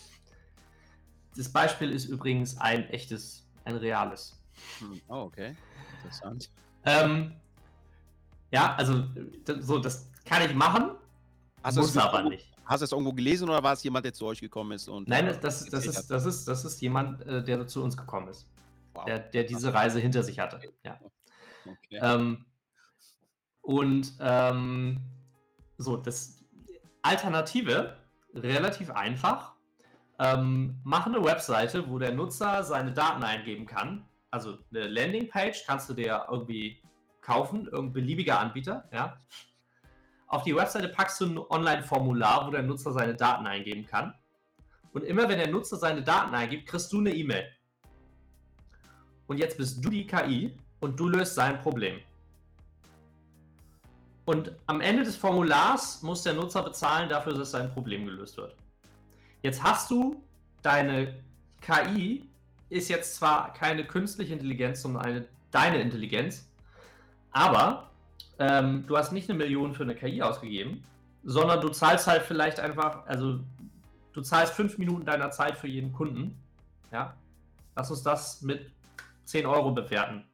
Das Beispiel ist übrigens ein echtes, ein reales. Hm. Oh, okay. Interessant. Ähm, ja, also das, so, das kann ich machen, Hast du muss das aber irgendwo, nicht. hast du das irgendwo gelesen oder war es jemand, der zu euch gekommen ist und Nein, äh, das, das, erzählt hat? ist, das, ist, das ist jemand, äh, der zu uns gekommen ist, Wow. der, der diese Reise hinter sich hatte. Ja. Okay. Ähm, und ähm, so, das Alternative, relativ einfach, ähm, mach eine Webseite, wo der Nutzer seine Daten eingeben kann. Also eine Landingpage kannst du dir irgendwie kaufen, irgendein beliebiger Anbieter, ja. Auf die Webseite packst du ein Online-Formular, wo der Nutzer seine Daten eingeben kann. Und immer wenn der Nutzer seine Daten eingibt, kriegst du eine E-Mail. Und jetzt bist du die K I und du löst sein Problem. Und am Ende des Formulars muss der Nutzer bezahlen dafür, dass sein Problem gelöst wird. Jetzt hast du deine K I, ist jetzt zwar keine künstliche Intelligenz, sondern eine, deine Intelligenz, Aber ähm, du hast nicht eine Million für eine K I ausgegeben, sondern du zahlst halt vielleicht einfach, also du zahlst fünf Minuten deiner Zeit für jeden Kunden. Ja, lass uns das mit zehn Euro bewerten.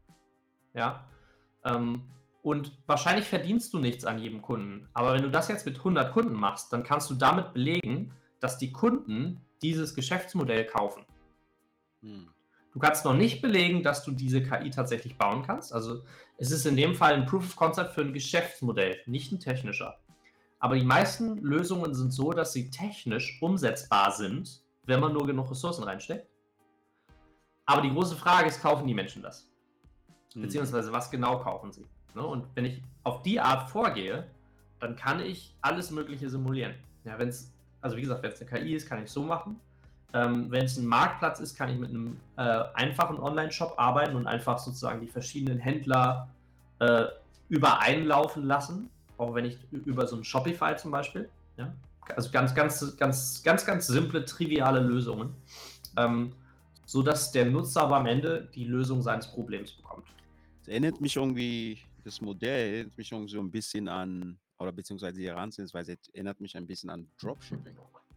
Ja, ähm, und wahrscheinlich verdienst du nichts an jedem Kunden. Aber wenn du das jetzt mit hundert Kunden machst, dann kannst du damit belegen, dass die Kunden dieses Geschäftsmodell kaufen. Hm. Du kannst noch nicht belegen, dass du diese K I tatsächlich bauen kannst. Also es ist in dem Fall ein Proof of Concept für ein Geschäftsmodell, nicht ein technischer. Aber die meisten Lösungen sind so, dass sie technisch umsetzbar sind, wenn man nur genug Ressourcen reinsteckt. Aber die große Frage ist, kaufen die Menschen das? Hm. Beziehungsweise, was genau kaufen sie? Ne? Und wenn ich auf die Art vorgehe, dann kann ich alles Mögliche simulieren. Ja, wenn es, also wie gesagt, wenn es eine K I ist, kann ich so machen. Ähm, wenn es ein Marktplatz ist, kann ich mit einem äh, einfachen Online-Shop arbeiten und einfach sozusagen die verschiedenen Händler äh, übereinlaufen lassen, auch wenn ich über so ein Shopify zum Beispiel, ja? Also ganz, ganz, ganz, ganz, ganz simple, triviale Lösungen, ähm, sodass der Nutzer aber am Ende die Lösung seines Problems bekommt. Es erinnert mich irgendwie, das Modell erinnert mich irgendwie so ein bisschen an, oder beziehungsweise die Herangehensweise erinnert mich ein bisschen an Dropshipping,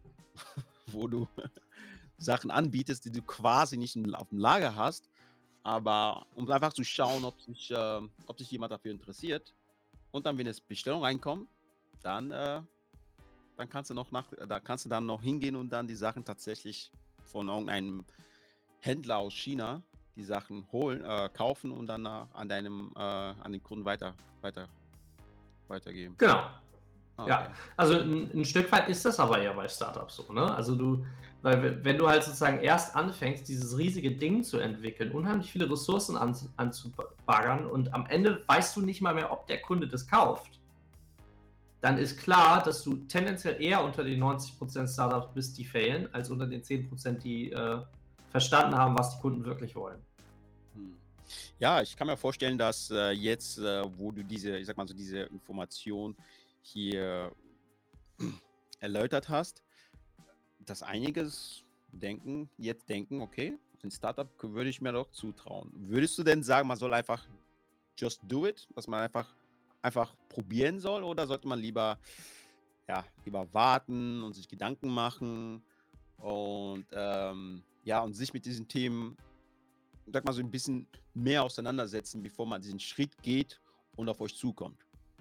wo du Sachen anbietest, die du quasi nicht in, auf dem Lager hast, aber um einfach zu schauen, ob sich, äh, ob sich jemand dafür interessiert. Und dann, wenn es Bestellung reinkommt, dann, äh, dann kannst du noch nach, da kannst du dann noch hingehen und dann die Sachen tatsächlich von irgendeinem Händler aus China die Sachen holen, äh, kaufen und dann äh, an deinem, äh, an den Kunden weiter, weiter, weitergeben. Genau. Ah, Ja, okay. also ein, ein Stück weit ist das aber ja bei Startups so, ne? Also du, weil wenn du halt sozusagen erst anfängst, dieses riesige Ding zu entwickeln, unheimlich viele Ressourcen an, anzubaggern und am Ende weißt du nicht mal mehr, ob der Kunde das kauft, dann ist klar, dass du tendenziell eher unter den neunzig Prozent Startups bist, die failen, als unter den zehn Prozent, die äh, verstanden haben, was die Kunden wirklich wollen. Hm. Ja, ich kann mir vorstellen, dass äh, jetzt, äh, wo du diese, ich sag mal so, diese Information hier erläutert hast, dass einiges denken, jetzt denken, okay, ein Startup k- würde ich mir doch zutrauen. Würdest du denn sagen, man soll einfach just do it, dass man einfach, einfach probieren soll, oder sollte man lieber, ja, lieber warten und sich Gedanken machen und ähm, ja, und sich mit diesen Themen, sag mal so ein bisschen mehr auseinandersetzen, bevor man diesen Schritt geht und auf euch zukommt?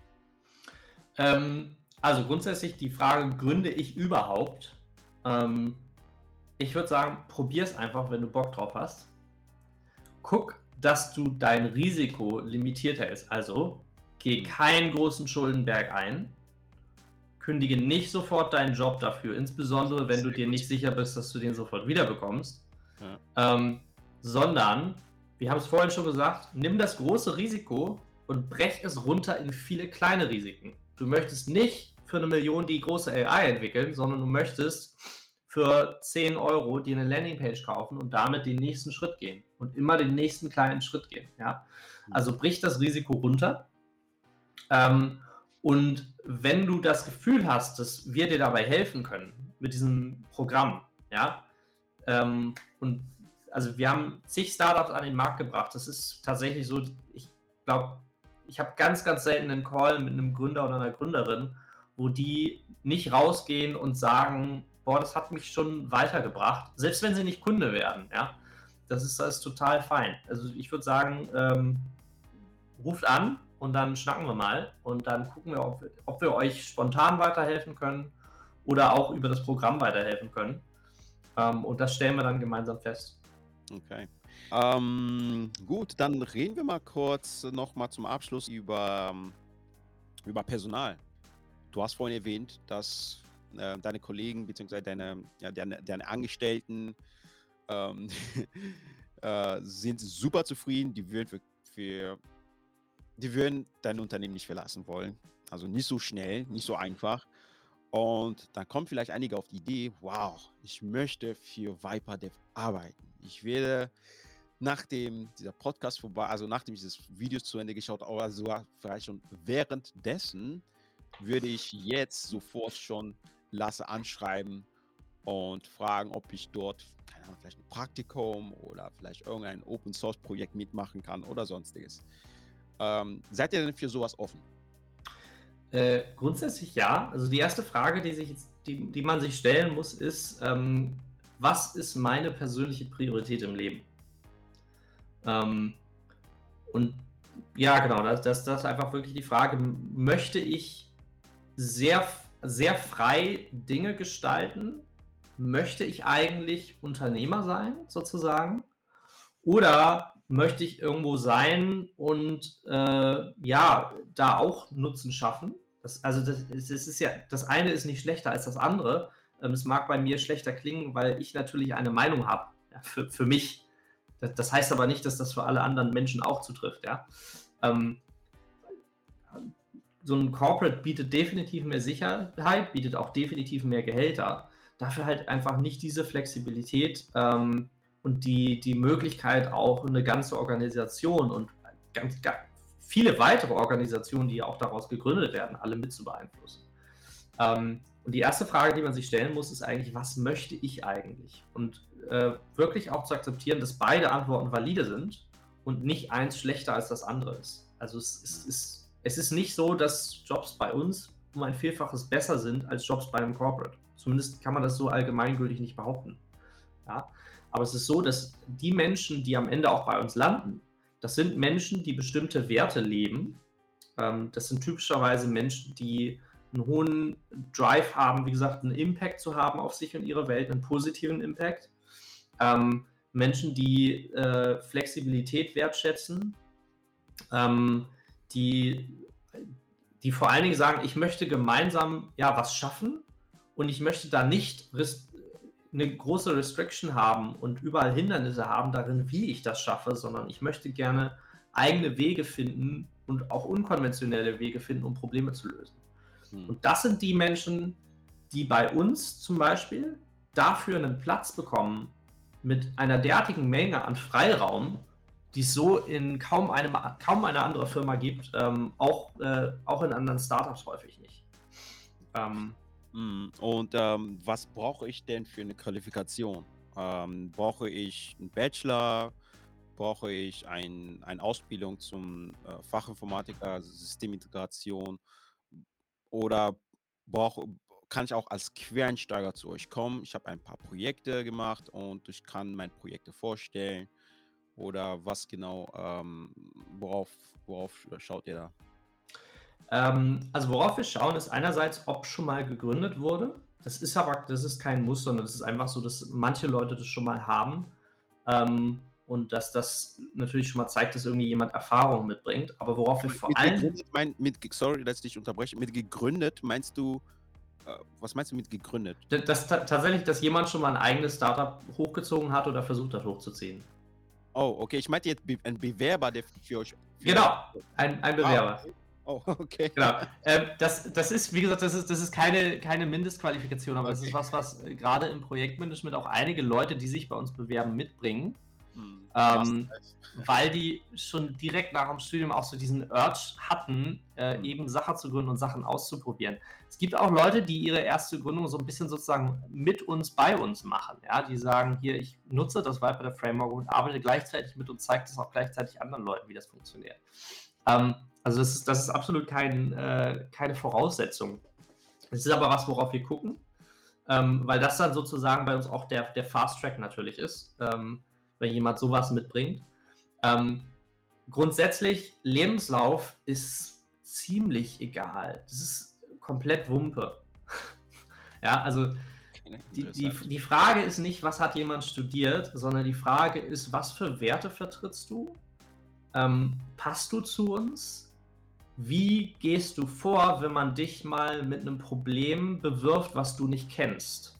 Ähm, also grundsätzlich die Frage, gründe ich überhaupt? Ähm, ich würde sagen, probier es einfach, wenn du Bock drauf hast. Guck, dass du dein Risiko limitiert hältst. Also geh Hm. keinen großen Schuldenberg ein, kündige nicht sofort deinen Job dafür, insbesondere wenn du Sehr dir gut. nicht sicher bist, dass du den sofort wiederbekommst, Ja. ähm, sondern, wir haben es vorhin schon gesagt, nimm das große Risiko und brech es runter in viele kleine Risiken. Du möchtest nicht für eine Million die große A I entwickeln, sondern du möchtest für zehn Euro dir eine Landingpage kaufen und damit den nächsten Schritt gehen und immer den nächsten kleinen Schritt gehen. Ja? Hm. Also brich das Risiko runter. Ähm, und wenn du das Gefühl hast, dass wir dir dabei helfen können mit diesem Programm, ja, ähm, und also wir haben zig Startups an den Markt gebracht. Das ist tatsächlich so, ich glaube, ich habe ganz, ganz selten einen Call mit einem Gründer oder einer Gründerin, wo die nicht rausgehen und sagen, boah, das hat mich schon weitergebracht, selbst wenn sie nicht Kunde werden, ja. Das ist, das ist total fein. Also ich würde sagen, ähm, ruft an und dann schnacken wir mal und dann gucken wir, ob, ob wir euch spontan weiterhelfen können oder auch über das Programm weiterhelfen können. Ähm, und das stellen wir dann gemeinsam fest. Okay. Ähm, gut, dann reden wir mal kurz noch mal zum Abschluss über, ähm, über Personal. Du hast vorhin erwähnt, dass äh, deine Kollegen bzw. Deine, ja, deine, deine Angestellten ähm, äh, sind super zufrieden. Die würden, für, für, die würden dein Unternehmen nicht verlassen wollen. Also nicht so schnell, nicht so einfach. Und dann kommen vielleicht einige auf die Idee, wow, ich möchte für ViperDev arbeiten. Ich werde, nachdem dieser Podcast vorbei, also nachdem ich dieses Video zu Ende geschaut habe, oder sogar vielleicht schon währenddessen, würde ich jetzt sofort schon Lasse anschreiben und fragen, ob ich dort, keine Ahnung, vielleicht ein Praktikum oder vielleicht irgendein Open Source Projekt mitmachen kann oder sonstiges. Ähm, seid ihr denn für sowas offen? Äh, grundsätzlich ja. Also die erste Frage, die, sich jetzt, die, die man sich stellen muss, ist, ähm, was ist meine persönliche Priorität im Leben? Ähm, und ja, genau, das, das, das ist einfach wirklich die Frage, möchte ich sehr, sehr frei Dinge gestalten? Möchte ich eigentlich Unternehmer sein, sozusagen? Oder möchte ich irgendwo sein und äh, ja, da auch Nutzen schaffen? Das, also das, es ist ja, das eine ist nicht schlechter als das andere. Ähm, es mag bei mir schlechter klingen, weil ich natürlich eine Meinung habe, ja, für, für mich. Das, das heißt aber nicht, dass das für alle anderen Menschen auch zutrifft. Ja? Ähm, so ein Corporate bietet definitiv mehr Sicherheit, bietet auch definitiv mehr Gehälter. Dafür halt einfach nicht diese Flexibilität ähm, und die, die Möglichkeit, auch eine ganze Organisation und ganz, ganz viele weitere Organisationen, die auch daraus gegründet werden, alle mit zu beeinflussen. Ähm, und die erste Frage, die man sich stellen muss, ist eigentlich, was möchte ich eigentlich? Und äh, wirklich auch zu akzeptieren, dass beide Antworten valide sind und nicht eins schlechter als das andere ist. Also es, es, es, es ist nicht so, dass Jobs bei uns um ein Vielfaches besser sind als Jobs bei einem Corporate. Zumindest kann man das so allgemeingültig nicht behaupten. Ja? Aber es ist so, dass die Menschen, die am Ende auch bei uns landen, das sind Menschen, die bestimmte Werte leben. Ähm, das sind typischerweise Menschen, die einen hohen Drive haben, wie gesagt, einen Impact zu haben auf sich und ihre Welt, einen positiven Impact. Ähm, Menschen, die äh, Flexibilität wertschätzen, ähm, die, die vor allen Dingen sagen, ich möchte gemeinsam ja was schaffen und ich möchte da nicht eine große Restriction haben und überall Hindernisse haben darin, wie ich das schaffe, sondern ich möchte gerne eigene Wege finden und auch unkonventionelle Wege finden, um Probleme zu lösen. Hm. Und das sind die Menschen, die bei uns zum Beispiel dafür einen Platz bekommen mit einer derartigen Menge an Freiraum, die es so in kaum, einem, kaum eine andere Firma gibt, ähm, auch, äh, auch in anderen Startups häufig nicht. Ähm, Und ähm, was brauche ich denn für eine Qualifikation? Ähm, brauche ich einen Bachelor? Brauche ich ein, eine Ausbildung zum äh, Fachinformatiker, Systemintegration? Oder brauche, kann ich auch als Quereinsteiger zu euch kommen? Ich habe ein paar Projekte gemacht und ich kann meine Projekte vorstellen. Oder was genau, ähm, worauf, worauf schaut ihr da? Ähm, also worauf wir schauen, ist einerseits, ob schon mal gegründet wurde. Das ist aber, das ist kein Muss, sondern das ist einfach so, dass manche Leute das schon mal haben. Ähm, und dass das natürlich schon mal zeigt, dass irgendwie jemand Erfahrung mitbringt. Aber worauf wir vor allem... Mein, mit, sorry, dass ich dich unterbreche. Mit gegründet meinst du, äh, was meinst du mit gegründet? Das, das, tatsächlich, dass jemand schon mal ein eigenes Startup hochgezogen hat oder versucht hat hochzuziehen. Oh, okay. Ich meinte jetzt ein Bewerber, der für euch... Für genau, ein, ein Bewerber. Oh, okay. Genau. Ähm, das, das ist, wie gesagt, das ist, das ist keine, keine Mindestqualifikation, aber okay. Das ist was, was gerade im Projektmanagement auch einige Leute, die sich bei uns bewerben, mitbringen. Hm, ähm, weil die schon direkt nach dem Studium auch so diesen Urge hatten, äh, hm. eben Sachen zu gründen und Sachen auszuprobieren. Es gibt auch Leute, die ihre erste Gründung so ein bisschen sozusagen mit uns, bei uns machen. Ja? Die sagen, hier, ich nutze das Viper Framework und arbeite gleichzeitig mit und zeige das auch gleichzeitig anderen Leuten, wie das funktioniert. Ähm, Also das ist, das ist absolut kein, äh, keine Voraussetzung. Es ist aber was, worauf wir gucken, ähm, weil das dann sozusagen bei uns auch der, der Fast-Track natürlich ist, ähm, wenn jemand sowas mitbringt. Ähm, grundsätzlich, Lebenslauf ist ziemlich egal. Das ist komplett Wumpe. Ja, also die, die, die Frage ist nicht, was hat jemand studiert, sondern die Frage ist, was für Werte vertrittst du? Ähm, passt du zu uns? Wie gehst du vor, wenn man dich mal mit einem Problem bewirft, was du nicht kennst?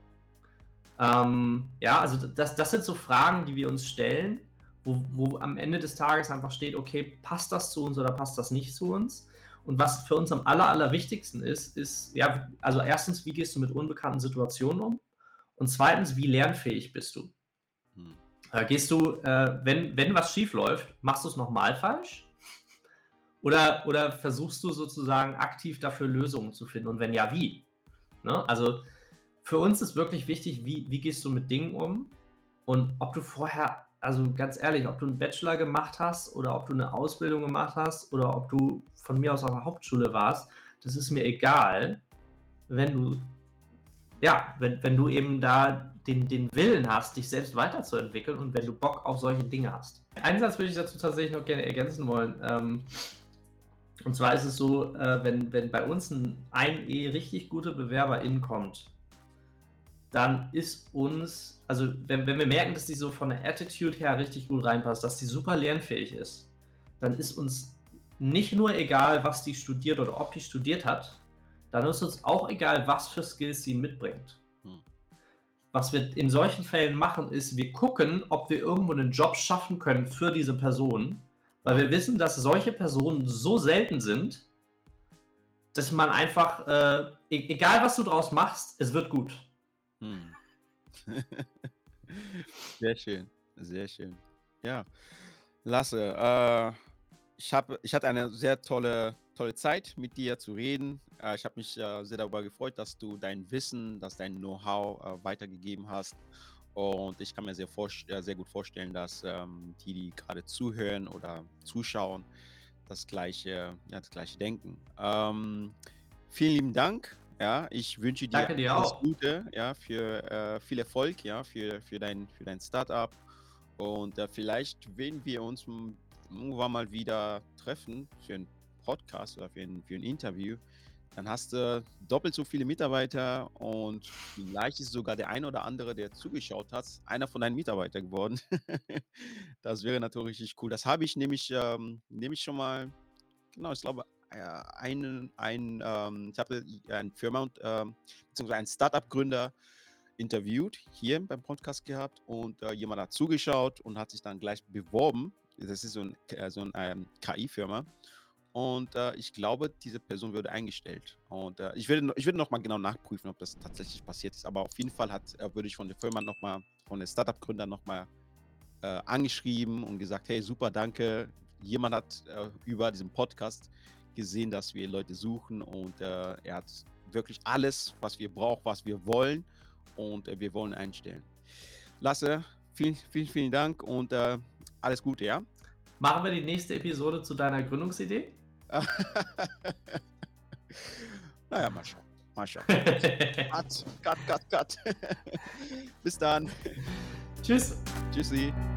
Ähm, ja, also das, das sind so Fragen, die wir uns stellen, wo, wo am Ende des Tages einfach steht, okay, passt das zu uns oder passt das nicht zu uns? Und was für uns am aller, allerwichtigsten ist, ist, ja, also erstens, wie gehst du mit unbekannten Situationen um? Und zweitens, wie lernfähig bist du? Hm. Äh, gehst du, äh, wenn, wenn was schief läuft, machst du es nochmal falsch? Oder, oder versuchst du sozusagen aktiv dafür Lösungen zu finden? Und wenn ja, wie? Ne? Also für uns ist wirklich wichtig, wie, wie gehst du mit Dingen um? Und ob du vorher also ganz ehrlich, ob du einen Bachelor gemacht hast oder ob du eine Ausbildung gemacht hast oder ob du von mir aus auf der Hauptschule warst, das ist mir egal, wenn du ja, wenn wenn du eben da den den Willen hast, dich selbst weiterzuentwickeln und wenn du Bock auf solche Dinge hast. Einen Satz würde ich dazu tatsächlich noch gerne ergänzen wollen. Ähm, und zwar ist es so, äh, wenn wenn bei uns ein ein eh richtig gute BewerberIn kommt, dann ist uns, also wenn, wenn wir merken, dass die so von der Attitude her richtig gut reinpasst, dass die super lernfähig ist, dann ist uns nicht nur egal, was die studiert oder ob die studiert hat, dann ist uns auch egal, was für Skills sie mitbringt. Hm. Was wir in solchen Fällen machen, ist, wir gucken, ob wir irgendwo einen Job schaffen können für diese Person, weil wir wissen, dass solche Personen so selten sind, dass man einfach, äh, e- egal was du draus machst, es wird gut. Hm. Sehr schön, sehr schön. Ja, Lasse, äh, ich habe, ich hatte eine sehr tolle, tolle Zeit mit dir zu reden. Äh, ich habe mich äh, sehr darüber gefreut, dass du dein Wissen, dass dein Know-how äh, weitergegeben hast. Und ich kann mir sehr, vorst- äh, sehr gut vorstellen, dass ähm, die, die gerade zuhören oder zuschauen, das gleiche, ja, das gleiche denken. Ähm, vielen lieben Dank. Ja, ich wünsche dir Danke dir alles auch. Gute, ja, für äh, viel Erfolg, ja, für, für dein, für dein Startup. Und äh, vielleicht werden wir uns m- irgendwann mal wieder treffen für einen Podcast oder für ein, für ein Interview. Dann hast du doppelt so viele Mitarbeiter und vielleicht ist sogar der ein oder andere, der zugeschaut hat, einer von deinen Mitarbeitern geworden. Das wäre natürlich richtig cool. Das habe ich nämlich, ähm, nämlich schon mal, genau, ich glaube, äh, einen, ein, ähm, ich habe eine Firma und ähm, beziehungsweise einen Startup-Gründer interviewt hier beim Podcast gehabt und äh, jemand hat zugeschaut und hat sich dann gleich beworben. Das ist so ein, äh, so ein ähm, K I-Firma. Und äh, ich glaube, diese Person wurde eingestellt. Und äh, ich werde, noch- ich werde nochmal genau nachprüfen, ob das tatsächlich passiert ist. Aber auf jeden Fall hat, äh, würde ich von der Firma nochmal, von der Startup-Gründer nochmal äh, angeschrieben und gesagt, hey, super, danke. Jemand hat äh, über diesen Podcast gesehen, dass wir Leute suchen und äh, er hat wirklich alles, was wir brauchen, was wir wollen und äh, wir wollen einstellen. Lasse, vielen, vielen, vielen Dank und äh, alles Gute, ja? Machen wir die nächste Episode zu deiner Gründungsidee? Naja, mal schauen. Mal schauen. Cut, cut, cut, cut. Bis dann. Tschüss. Tschüssi.